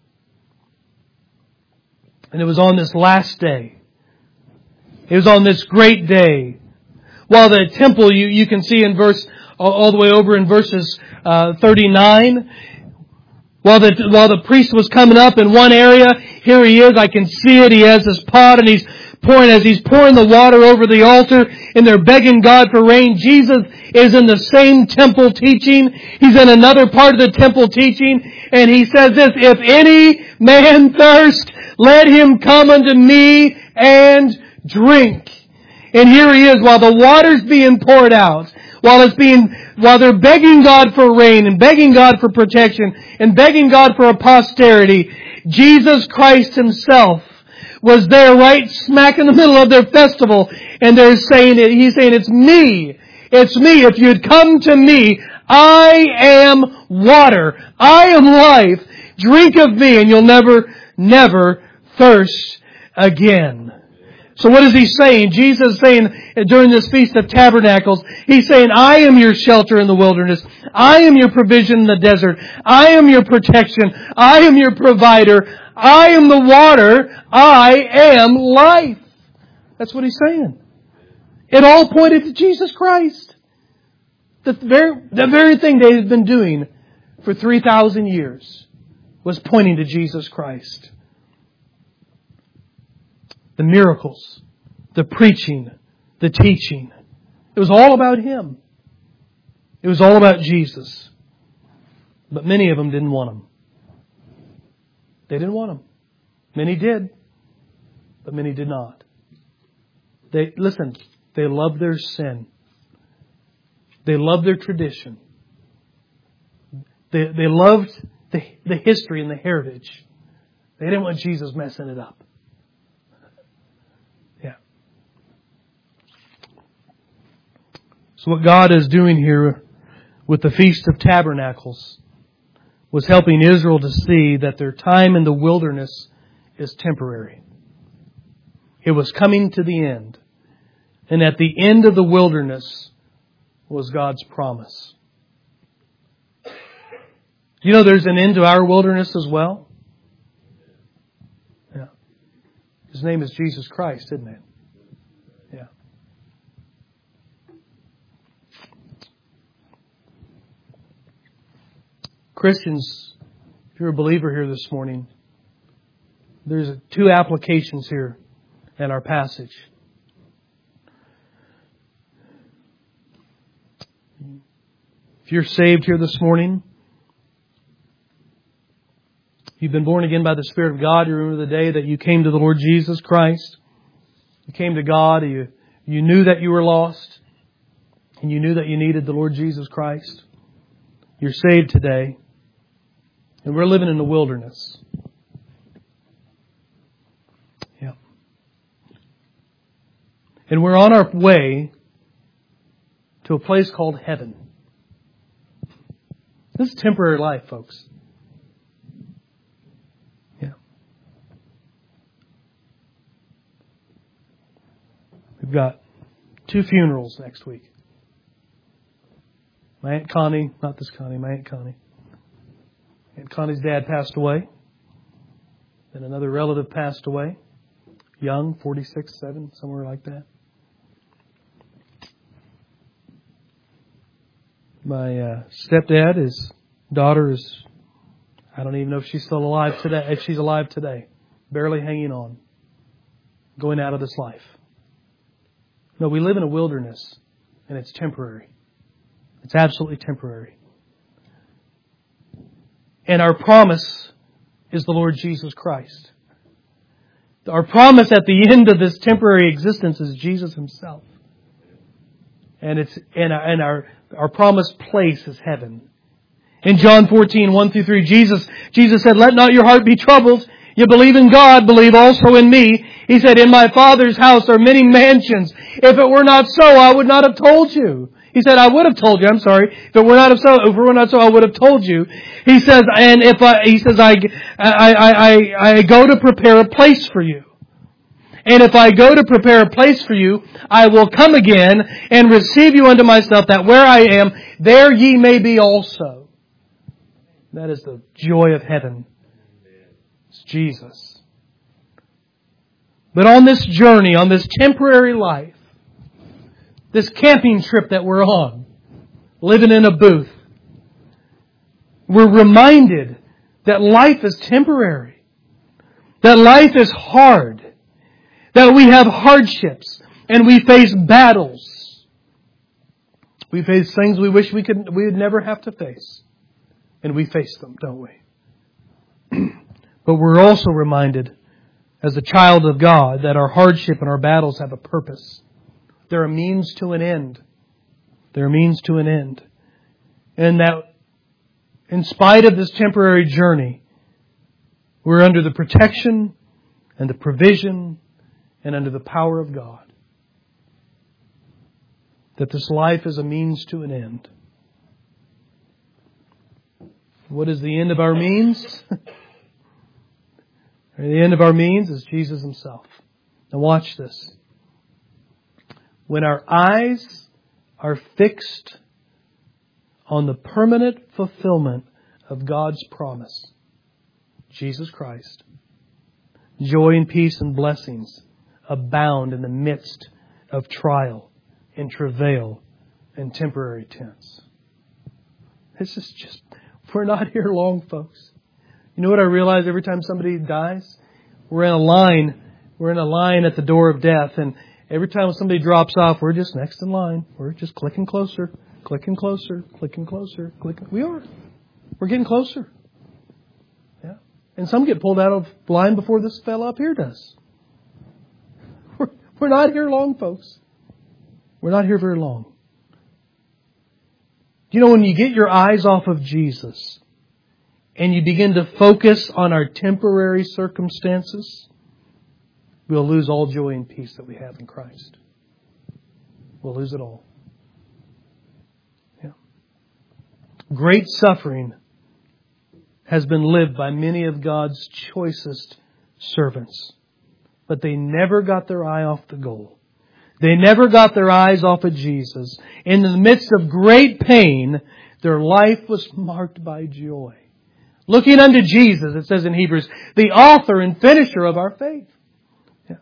[SPEAKER 1] And it was on this last day. It was on this great day. While the temple, you, you can see in verse, all the way over in verses uh, thirty-nine, while the, while the priest was coming up in one area, here he is, I can see it, he has this pot and he's pouring, as he's pouring the water over the altar and they're begging God for rain. Jesus is in the same temple teaching. He's in another part of the temple teaching and he says this, if any man thirst, let him come unto me and drink. And here he is while the water's being poured out, while it's being, while they're begging God for rain and begging God for protection and begging God for a posterity, Jesus Christ Himself was there right smack in the middle of their festival and they're saying it, He's saying, it's me. It's me. If you'd come to me, I am water. I am life. Drink of me and you'll never, never thirst again. So what is He saying? Jesus is saying during this Feast of Tabernacles, He's saying, I am your shelter in the wilderness. I am your provision in the desert. I am your protection. I am your provider. I am the water. I am life. That's what He's saying. It all pointed to Jesus Christ. The very, the very thing they had been doing for three thousand years was pointing to Jesus Christ. The miracles, the preaching, the teaching. It was all about Him. It was all about Jesus. But many of them didn't want Him. They didn't want Him. Many did, but many did not. They, listen, they loved their sin. They loved their tradition. They, they loved the, the history and the heritage. They didn't want Jesus messing it up. So what God is doing here with the Feast of Tabernacles was helping Israel to see that their time in the wilderness is temporary. It was coming to the end. And at the end of the wilderness was God's promise. You know there's an end to our wilderness as well? Yeah. His name is Jesus Christ, isn't it? Yeah. Christians, if you're a believer here this morning, there's two applications here in our passage. If you're saved here this morning, you've been born again by the Spirit of God. You remember the day that you came to the Lord Jesus Christ. You came to God. You, you knew that you were lost. And you knew that you needed the Lord Jesus Christ. You're saved today. And we're living in the wilderness. Yeah. And we're on our way to a place called heaven. This is temporary life, folks. Yeah. We've got two funerals next week. My Aunt Connie, not this Connie, my Aunt Connie. Aunt Connie's dad passed away. Then another relative passed away. Young, forty-six, seven, somewhere like that. My uh, stepdad, his daughter is, I don't even know if she's still alive today, if she's alive today. Barely hanging on. Going out of this life. No, we live in a wilderness, and it's temporary. It's absolutely temporary. And our promise is the Lord Jesus Christ. Our promise at the end of this temporary existence is Jesus Himself. And it's and our, and our our promised place is heaven. In John fourteen, one through three, Jesus Jesus said, "Let not your heart be troubled. You believe in God, believe also in me." He said, "In my Father's house are many mansions. If it were not so, I would not have told you." He said, "I would have told you." I'm sorry. If it were not so, if it were not so, I would have told you. He says, and if I, he says, I, I, I, I go to prepare a place for you. And if I go to prepare a place for you, I will come again and receive you unto myself, that where I am, there ye may be also. That is the joy of heaven. It's Jesus. But on this journey, on this temporary life, this camping trip that we're on, living in a booth, we're reminded that life is temporary, that life is hard, that we have hardships, and we face battles. We face things we wish we could we would never have to face, and we face them, don't we? But we're also reminded, as a child of God, that our hardship and our battles have a purpose. They're a means to an end. They're a means to an end. And that in spite of this temporary journey, we're under the protection and the provision and under the power of God. That this life is a means to an end. What is the end of our means? The end of our means is Jesus Himself. Now watch this. When our eyes are fixed on the permanent fulfillment of God's promise, Jesus Christ, joy and peace and blessings abound in the midst of trial and travail and temporary tents. This is just, we're not here long, folks. You know what I realize every time somebody dies? We're in a line. We're in a line at the door of death, and every time somebody drops off, we're just next in line. We're just clicking closer, clicking closer, clicking closer, clicking. We are. We're getting closer. Yeah. And some get pulled out of line before this fella up here does. We're, we're not here long, folks. We're not here very long. You know, when you get your eyes off of Jesus and you begin to focus on our temporary circumstances, we'll lose all joy and peace that we have in Christ. We'll lose it all. Yeah. Great suffering has been lived by many of God's choicest servants. But they never got their eye off the goal. They never got their eyes off of Jesus. In the midst of great pain, their life was marked by joy. Looking unto Jesus, it says in Hebrews, the author and finisher of our faith. Yeah.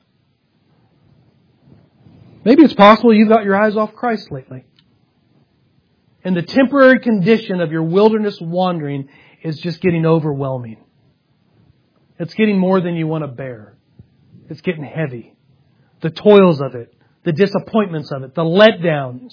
[SPEAKER 1] Maybe it's possible you've got your eyes off Christ lately. And the temporary condition of your wilderness wandering is just getting overwhelming. It's getting more than you want to bear. It's getting heavy. The toils of it, the disappointments of it, the letdowns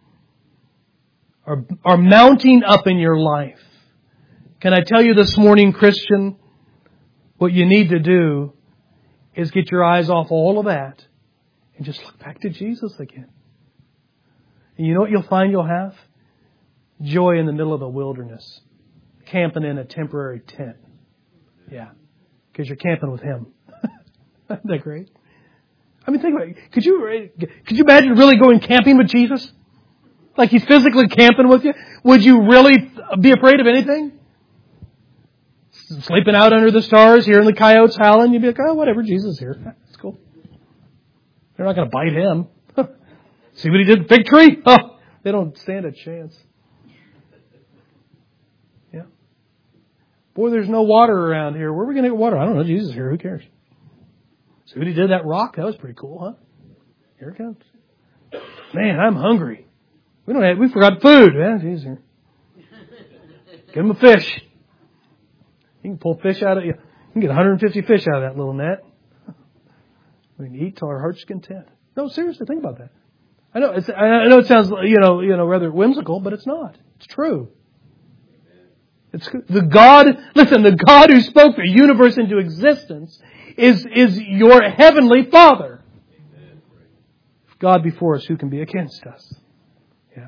[SPEAKER 1] are, are mounting up in your life. Can I tell you this morning, Christian, what you need to do is get your eyes off all of that and just look back to Jesus again. And you know what you'll find you'll have? Joy in the middle of a wilderness. Camping in a temporary tent. Yeah. Because you're camping with Him. Isn't that great? I mean, think about it. Could you, could you imagine really going camping with Jesus? Like He's physically camping with you? Would you really be afraid of anything? Sleeping out under the stars, hearing the coyotes howling, you'd be like, oh, whatever, Jesus is here. That's cool. They're not going to bite Him. See what he did? Fig tree? Oh, they don't stand a chance. Yeah. Boy, there's no water around here. Where are we going to get water? I don't know. Jesus is here. Who cares? See what he did? That rock? That was pretty cool, huh? Here it comes. Man, I'm hungry. We don't have, we forgot food. Yeah, Jesus here. Give him a fish. You can pull fish out of you. You can get one hundred fifty fish out of that little net. We can eat till our heart's content. No, seriously, think about that. I know it's, I know it sounds, you know, you know, rather whimsical, but it's not. It's true. It's the God, listen, the God who spoke the universe into existence is, is your heavenly Father. If God before us, who can be against us? Yeah.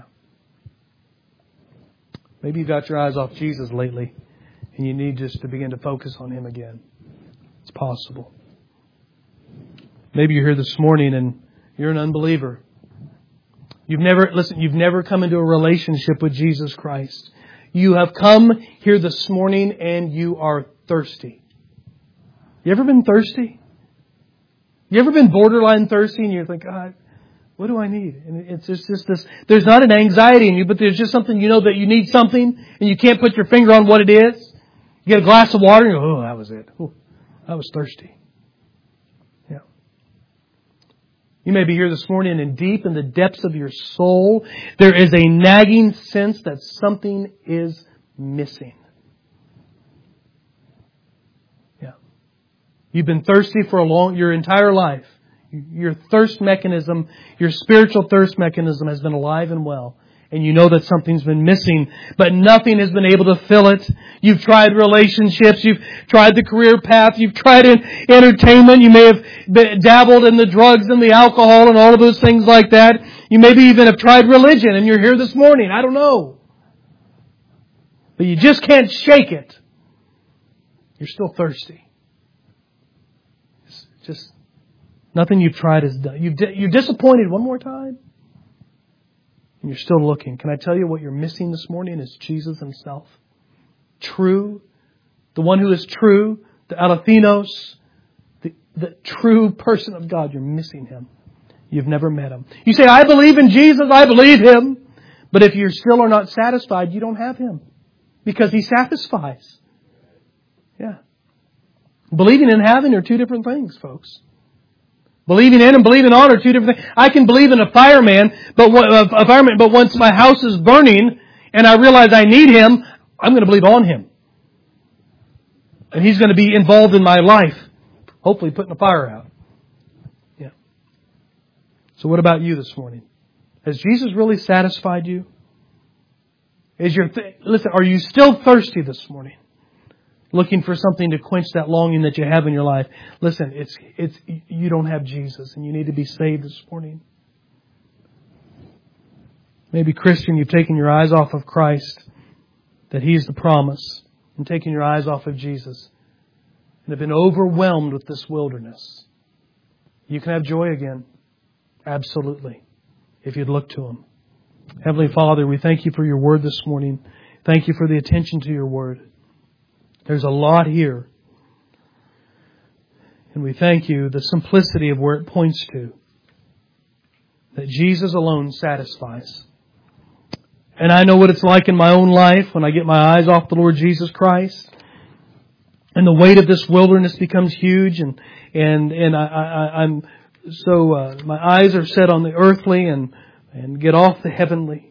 [SPEAKER 1] Maybe you've got your eyes off Jesus lately and you need just to begin to focus on Him again. It's possible. Maybe you're here this morning and you're an unbeliever. You've never, listen, you've never come into a relationship with Jesus Christ. You have come here this morning and you are thirsty. You ever been thirsty? You ever been borderline thirsty and you think, God, what do I need? And it's just, just this, there's not an anxiety in you, but there's just something, you know, that you need something and you can't put your finger on what it is. You get a glass of water and you go, oh, that was it. Oh, I was thirsty. Yeah. You may be here this morning and deep in the depths of your soul, there is a nagging sense that something is missing. Yeah. You've been thirsty for a long, your entire life. Your thirst mechanism, your spiritual thirst mechanism has been alive and well. And you know that something's been missing, but nothing has been able to fill it. You've tried relationships, you've tried the career path, you've tried entertainment, you may have dabbled in the drugs and the alcohol and all of those things like that. You maybe even have tried religion and you're here this morning. I don't know. But you just can't shake it. You're still thirsty. It's just nothing you've tried has done. You've di- you're disappointed one more time. And you're still looking. Can I tell you what you're missing this morning is Jesus Himself. True. The one who is true. The Alethinos. The, the true person of God. You're missing Him. You've never met Him. You say, I believe in Jesus. I believe Him. But if you still are not satisfied, you don't have Him. Because He satisfies. Yeah. Believing and having are two different things, folks. Believing in and believing on are two different things. I can believe in a fireman, but a fireman, but once my house is burning and I realize I need Him, I'm going to believe on Him. And He's going to be involved in my life, hopefully putting the fire out. Yeah. So what about you this morning? Has Jesus really satisfied you? Is your th- listen, are you still thirsty this morning? Looking for something to quench that longing that you have in your life. Listen, it's it's you don't have Jesus and you need to be saved this morning. Maybe, Christian, you've taken your eyes off of Christ, that He's the promise, and taken your eyes off of Jesus, and have been overwhelmed with this wilderness. You can have joy again. Absolutely. If you'd look to Him. Heavenly Father, we thank You for Your Word this morning. Thank You for the attention to Your Word. There's a lot here. And we thank You, the simplicity of where it points to. That Jesus alone satisfies. And I know what it's like in my own life when I get my eyes off the Lord Jesus Christ. And the weight of this wilderness becomes huge. And and, and I, I, I'm so, uh, my eyes are set on the earthly and, and get off the heavenly.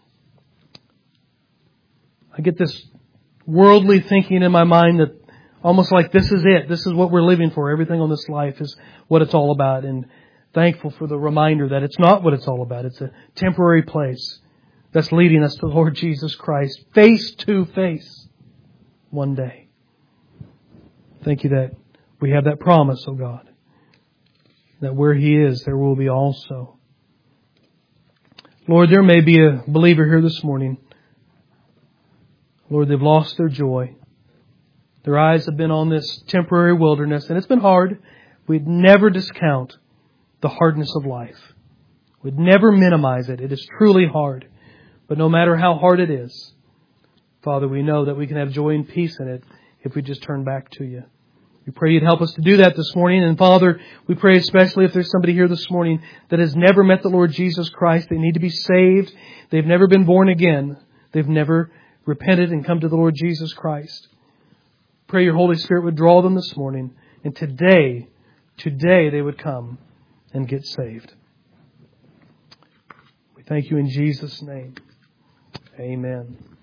[SPEAKER 1] I get this worldly thinking in my mind that almost like this is it. This is what we're living for. Everything on this life is what it's all about. And thankful for the reminder that it's not what it's all about. It's a temporary place that's leading us to the Lord Jesus Christ face to face one day. Thank You that we have that promise, oh God, that where He is, there will be also. Lord, there may be a believer here this morning. Lord, they've lost their joy. Their eyes have been on this temporary wilderness, and it's been hard. We'd never discount the hardness of life. We'd never minimize it. It is truly hard. But no matter how hard it is, Father, we know that we can have joy and peace in it if we just turn back to You. We pray You'd help us to do that this morning. And Father, we pray especially if there's somebody here this morning that has never met the Lord Jesus Christ. They need to be saved. They've never been born again. They've never repented and come to the Lord Jesus Christ. Pray Your Holy Spirit would draw them this morning. And today, today they would come and get saved. We thank You in Jesus' name. Amen.